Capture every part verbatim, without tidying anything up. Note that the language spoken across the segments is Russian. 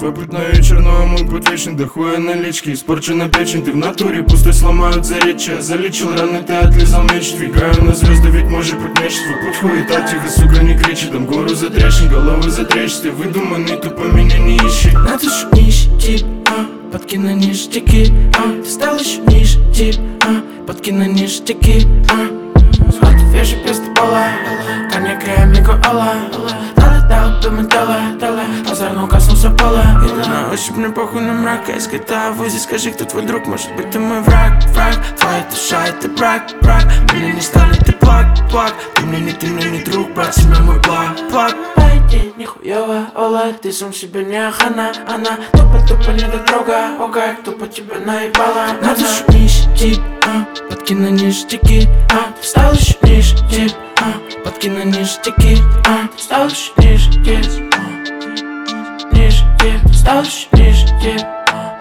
Твой путь на вечер, но мой путь вечный. Да хуя налички, испорчена печень. Ты в натуре, пустой сломают заречья. Залечил раны, ты отлизал меч. Двигаю на звезды, ведь может быть меч. Твой путь хуета, тихо, сука, не кричи. Там гору затрещь, головы затречь. Ты выдуманный, тупо меня не ищи. Надо ж нищий тип, а, подкинь на ништяки, а. Ты стал еще ниже тип, а, подкинь на ништяки, а. Схватив вещи без пола, коньяк и амиго алла. Дала, дала, думай, дала, дала, озорно коснулся пола. И на ощупь мне похуй на мрак. Я из GTA в УЗИ, скажи, кто твой друг. Может быть, ты мой враг, враг. Твоя душа, это брак, брак. Меня не станет, ты плак, плак. Ты мне не, ты мне не друг, брат, себя мой плак, плак. Пойди, нихуево, ола, ты сам себе не охана. Она тупо-тупо не дотрога, о, как тупо тебя наебала. Надо ж нищий тип, а, подкинь на ништяки, а. Ты стал еще ниже тип, а, подкинь на ништяки, а. Ты стал еще ниже тип, а. Ниже тип, ты стал еще ниже тип, а.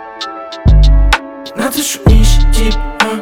Надо ж нищий тип, а.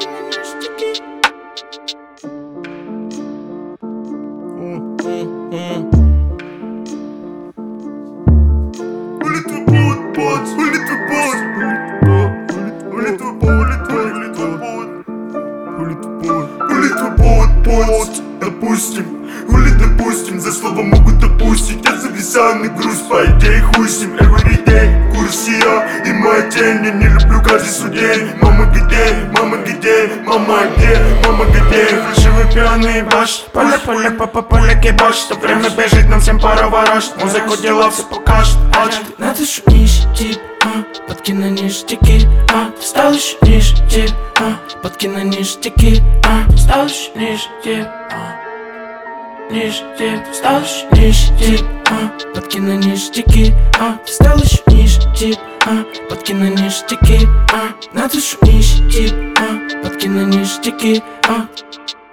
Хули твой повод, повод, хули твой повод, хули твой повод, хули твой повод, хули твой повод, хули твой повод, повод, допустим, хули допустим, за слово могут допустить, я зависаю на груз, по идее хуй с ним, everyday, курс я и моя тень, я не люблю каждый судей, мама где, мама где, мама где, мама где, фальшивые пьяные баш, поле, поле, папа, поле, кибаш, что время бежит, нам всем пора ворожь, музыку делал, все покажет, надо ж нищий тип, а, подкинь на ништяки, а. Ты стал еще ниже тип, а, подкинь на ништяки, а. Ты стал еще ниже тип, а. Ниже тип, ты стал еще ниже тип, а. Подкинь на ништяки, а. Ты стал еще ниже тип, а. Подкинь на ништяки, а. Надо ж нищий тип, а. Подкинь на ништяки, а.